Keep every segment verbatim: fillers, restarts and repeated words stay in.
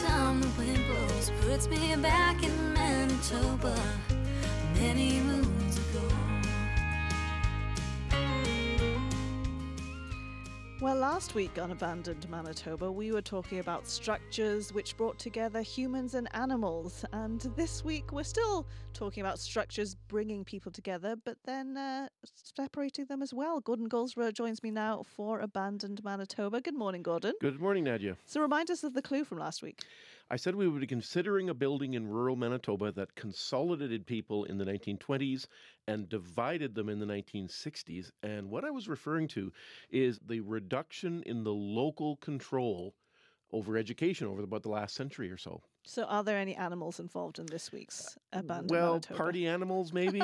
time the wind blows puts me back in Manitoba many moons ago. Well, last week on Abandoned Manitoba, we were talking about structures which brought together humans and animals. And this week, we're still talking about structures bringing people together, but then uh, separating them as well. Gordon Goldsborough joins me now for Abandoned Manitoba. Good morning, Gordon. Good morning, Nadia. So remind us of the clue from last week. I said we would be considering a building in rural Manitoba that consolidated people in the nineteen twenties and divided them in the nineteen sixties. And what I was referring to is the reduction in the local control over education over about the last century or so. So are there any animals involved in this week's Abandoned well, Manitoba? Well, party animals, maybe.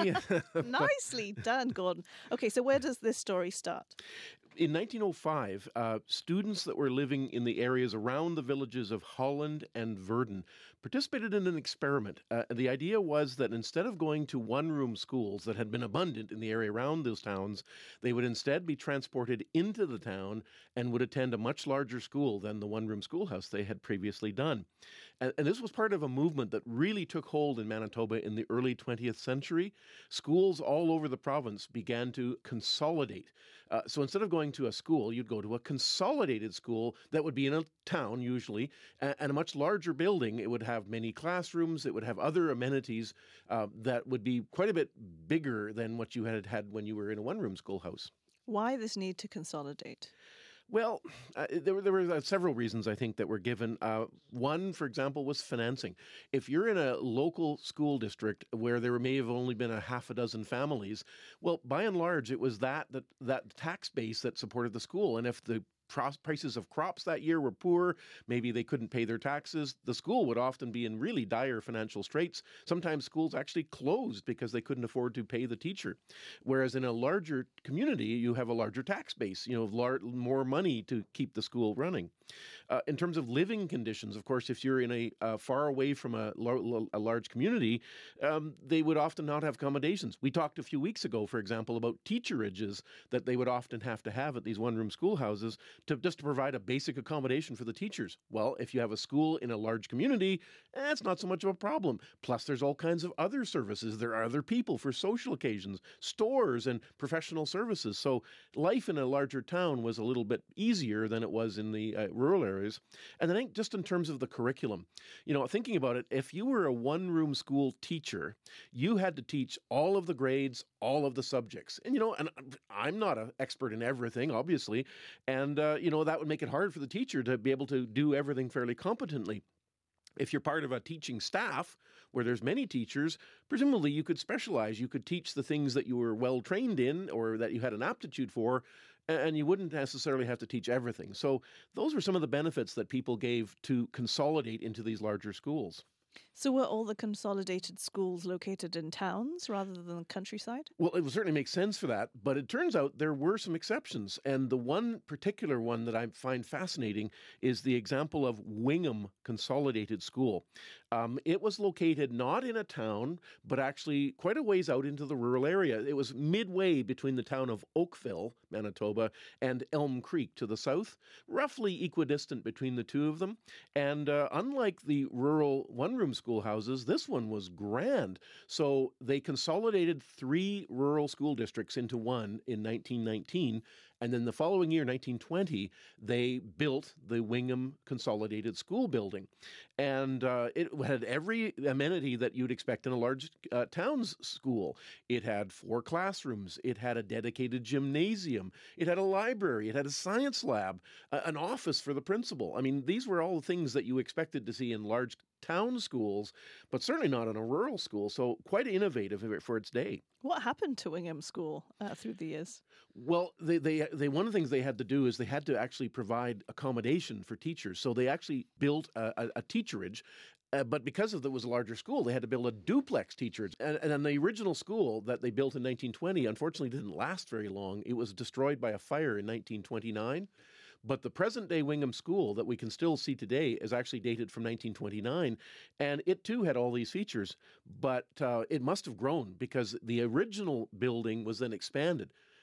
Nicely done, Gordon. Okay, so where does this story start? In nineteen oh five, uh, students that were living in the areas around the villages of Holland and Virden participated in an experiment. Uh, the idea was that instead of going to one-room schools that had been abundant in the area around those towns, they would instead be transported into the town and would attend a much larger school than the one-room schoolhouse they had previously done. And, and this was part of a movement that really took hold in Manitoba in the early twentieth century. Schools all over the province began to consolidate. Uh, so instead of going to a school, you'd go to a consolidated school that would be in a town usually, and a much larger building. It would have many classrooms. It would have other amenities uh, that would be quite a bit bigger than what you had had when you were in a one-room schoolhouse. Why this need to consolidate? Well, uh, there were, there were uh, several reasons, I think, that were given. Uh, one, for example, was financing. If you're in a local school district where there may have only been a half a dozen families, well, by and large, it was that that, that tax base that supported the school. And if the prices of crops that year were poor, maybe they couldn't pay their taxes, the school would often be in really dire financial straits. Sometimes schools actually closed because they couldn't afford to pay the teacher. Whereas in a larger community, you have a larger tax base, you know, lar- more money to keep the school running. Uh, in terms of living conditions, of course, if you're in a uh, far away from a, lar- a large community, um, they would often not have accommodations. We talked a few weeks ago, for example, about teacherages that they would often have to have at these one-room schoolhouses to just to provide a basic accommodation for the teachers. Well, if you have a school in a large community, eh, it's not so much of a problem. Plus, there's all kinds of other services. There are other people for social occasions, stores and professional services. So life in a larger town was a little bit easier than it was in the uh, rural areas. And I think just in terms of the curriculum, you know, thinking about it, if you were a one-room school teacher, you had to teach all of the grades, all of the subjects. And, you know, and I'm not an expert in everything, obviously. And, uh, you know, that would make it hard for the teacher to be able to do everything fairly competently. If you're part of a teaching staff where there's many teachers, presumably you could specialize. You could teach the things that you were well trained in or that you had an aptitude for, and you wouldn't necessarily have to teach everything. So those were some of the benefits that people gave to consolidate into these larger schools. So were all the consolidated schools located in towns rather than the countryside? Well, it would certainly make sense for that, but it turns out there were some exceptions. And the one particular one that I find fascinating is the example of Wingham Consolidated School. Um, it was located not in a town, but actually quite a ways out into the rural area. It was midway between the town of Oakville, Manitoba, and Elm Creek to the south, roughly equidistant between the two of them. And uh, unlike the rural one room schoolhouses, this one was grand. So they consolidated three rural school districts into one in nineteen nineteen. And then the following year, nineteen twenty, they built the Wingham Consolidated School building. And uh, it had every amenity that you'd expect in a large uh, town's school. It had four classrooms. It had a dedicated gymnasium. It had a library. It had a science lab, uh, an office for the principal. I mean, these were all the things that you expected to see in large town schools, but certainly not in a rural school. So quite innovative for its day. What happened to Wingham School uh, through the years? Well, they, they, they, one of the things they had to do is they had to actually provide accommodation for teachers. So they actually built a, a, a teacherage. Uh, but because of it was a larger school, they had to build a duplex teacherage. And, and then the original school that they built in nineteen twenty, unfortunately, didn't last very long. It was destroyed by a fire in nineteen twenty-nine. But the present-day Wingham School that we can still see today is actually dated from nineteen twenty-nine. And it, too, had all these features. But uh, it must have grown because the original building was then expanded.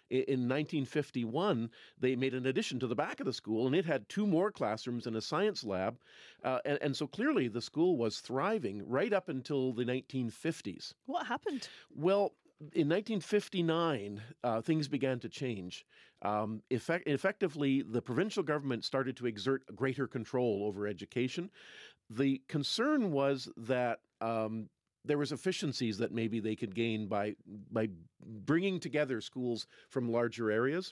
I- In nineteen fifty-one, they made an addition to the back of the school, and it had two more classrooms and a science lab. Uh, and, and so clearly the school was thriving right up until the nineteen fifties. What happened? Well, in nineteen fifty-nine, uh, things began to change. Um, effect- effectively, the provincial government started to exert greater control over education. The concern was that um, there was efficiencies that maybe they could gain by by bringing together schools from larger areas.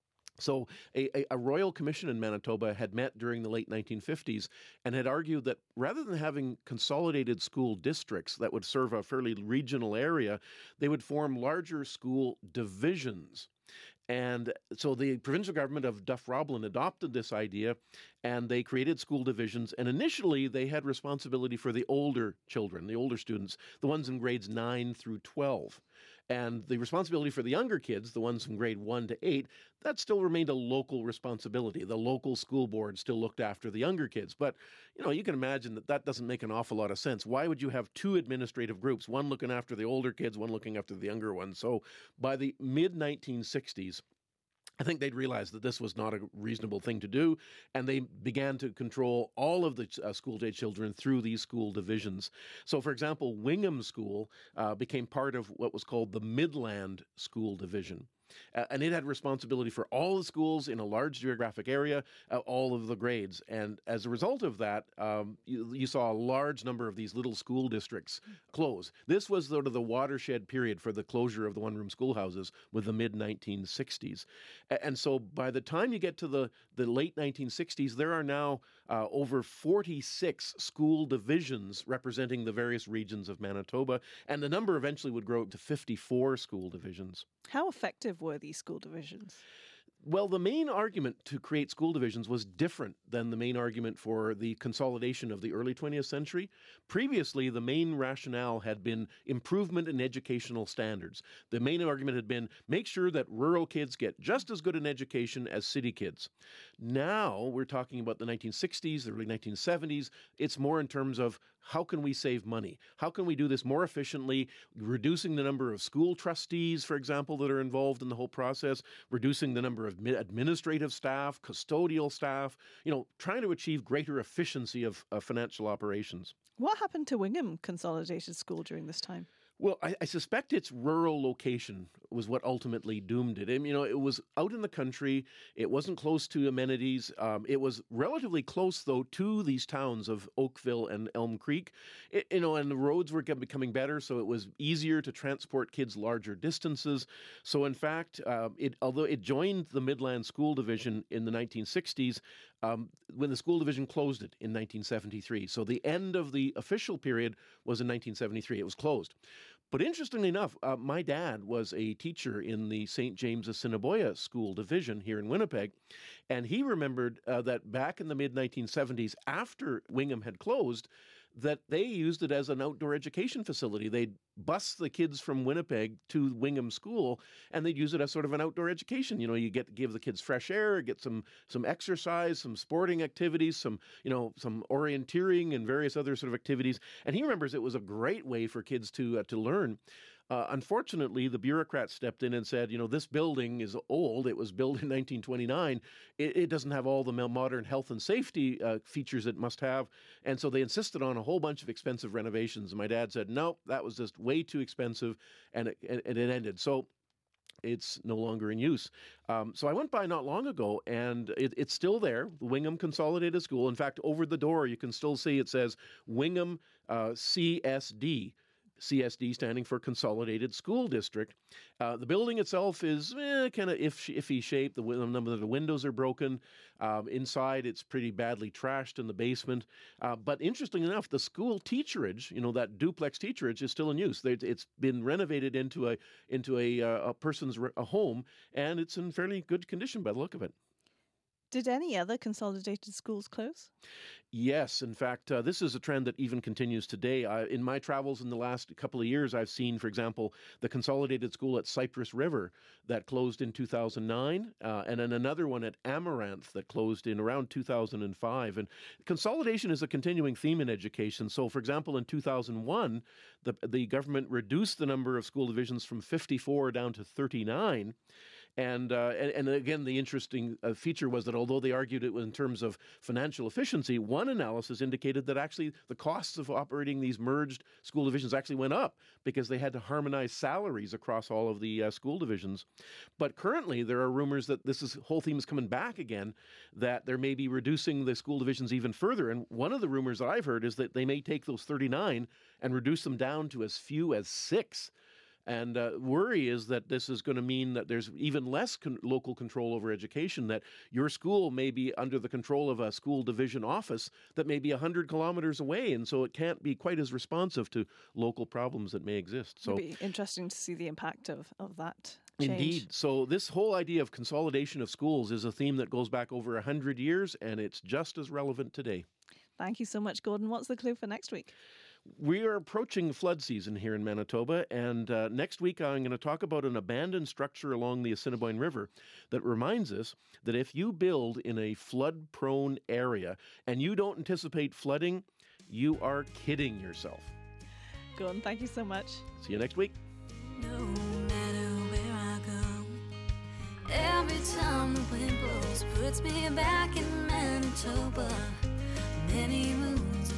So a, a, a royal commission in Manitoba had met during the late nineteen fifties and had argued that rather than having consolidated school districts that would serve a fairly regional area, they would form larger school divisions. And so the provincial government of Duff-Roblin adopted this idea, and they created school divisions. And initially, they had responsibility for the older children, the older students, the ones in grades nine through twelve. And the responsibility for the younger kids, the ones from grade one to eight, that still remained a local responsibility. The local school board still looked after the younger kids. But, you know, you can imagine that that doesn't make an awful lot of sense. Why would you have two administrative groups, one looking after the older kids, one looking after the younger ones? So by the mid nineteen sixties, I think they'd realized that this was not a reasonable thing to do, and they began to control all of the uh, school-age children through these school divisions. So, for example, Wingham School uh, became part of what was called the Midland School Division. Uh, and it had responsibility for all the schools in a large geographic area, uh, all of the grades. And as a result of that, um, you, you saw a large number of these little school districts close. This was sort of the watershed period for the closure of the one-room schoolhouses with the mid nineteen sixties. A- and so by the time you get to the, the late nineteen sixties, there are now uh, over forty-six school divisions representing the various regions of Manitoba. And the number eventually would grow to fifty-four school divisions. How effective were these school divisions? Well, the main argument to create school divisions was different than the main argument for the consolidation of the early twentieth century. Previously, the main rationale had been improvement in educational standards. The main argument had been make sure that rural kids get just as good an education as city kids. Now, we're talking about the nineteen sixties, the early nineteen seventies. It's more in terms of how can we save money? How can we do this more efficiently, reducing the number of school trustees, for example, that are involved in the whole process, reducing the number of administrative staff, custodial staff, you know, trying to achieve greater efficiency of, of financial operations. What happened to Wingham Consolidated School during this time? Well, I, I suspect its rural location was what ultimately doomed it. And, you know, it was out in the country. It wasn't close to amenities. Um, it was relatively close, though, to these towns of Oakville and Elm Creek. It, you know, and the roads were becoming better, so it was easier to transport kids larger distances. So, in fact, uh, it although it joined the Midland School Division in the nineteen sixties, um, when the school division closed it in nineteen seventy-three. So the end of the official period was in nineteen seventy-three. It was closed. But interestingly enough, uh, my dad was a teacher in the Saint James Assiniboia School Division here in Winnipeg, and he remembered uh, that back in the mid nineteen seventies, after Wingham had closed, that they used it as an outdoor education facility. They'd bus the kids from Winnipeg to Wingham School, and they'd use it as sort of an outdoor education. You know, you get to give the kids fresh air, get some some exercise, some sporting activities, some, you know, some orienteering and various other sort of activities. And he remembers it was a great way for kids to uh, to learn. Uh, unfortunately, the bureaucrats stepped in and said, you know, this building is old. It was built in nineteen twenty-nine. It, it doesn't have all the modern health and safety uh, features it must have. And so they insisted on a whole bunch of expensive renovations. And my dad said, no, that was just way too expensive. And it, and it ended. So it's no longer in use. Um, so I went by not long ago, and it, it's still there, the Wingham Consolidated School. In fact, over the door, you can still see it says Wingham uh, C S D. C S D standing for Consolidated School District. Uh, the building itself is eh, kind of iffy shape. The number of the windows are broken. Um, inside, it's pretty badly trashed in the basement. Uh, but interestingly enough, the school teacherage, you know, that duplex teacherage, is still in use. It's been renovated into a into a, uh, a person's a home, and it's in fairly good condition by the look of it. Did any other consolidated schools close? Yes. In fact, uh, this is a trend that even continues today. I, in my travels in the last couple of years, I've seen, for example, the Consolidated School at Cypress River that closed in two thousand nine, uh, and then another one at Amaranth that closed in around two thousand five. And consolidation is a continuing theme in education. So, for example, in two thousand one, the, the government reduced the number of school divisions from fifty-four down to thirty-nine. And, uh, and and again, the interesting uh, feature was that although they argued it was in terms of financial efficiency, one analysis indicated that actually the costs of operating these merged school divisions actually went up because they had to harmonize salaries across all of the uh, school divisions. But currently, there are rumors that this is, whole theme is coming back again, that there may be reducing the school divisions even further. And one of the rumors that I've heard is that they may take those thirty-nine and reduce them down to as few as six. And uh, worry is that this is going to mean that there's even less con- local control over education, that your school may be under the control of a school division office that may be one hundred kilometers away, and so it can't be quite as responsive to local problems that may exist. So it'd be interesting to see the impact of, of that change. Indeed. So this whole idea of consolidation of schools is a theme that goes back over one hundred years, and it's just as relevant today. Thank you so much, Gordon. What's the clue for next week? We are approaching flood season here in Manitoba, and uh, next week I'm going to talk about an abandoned structure along the Assiniboine River that reminds us that if you build in a flood-prone area and you don't anticipate flooding, you are kidding yourself. Gordon, thank you so much. See you next week. No matter where I go, every time the wind blows puts me back in Manitoba. Many moons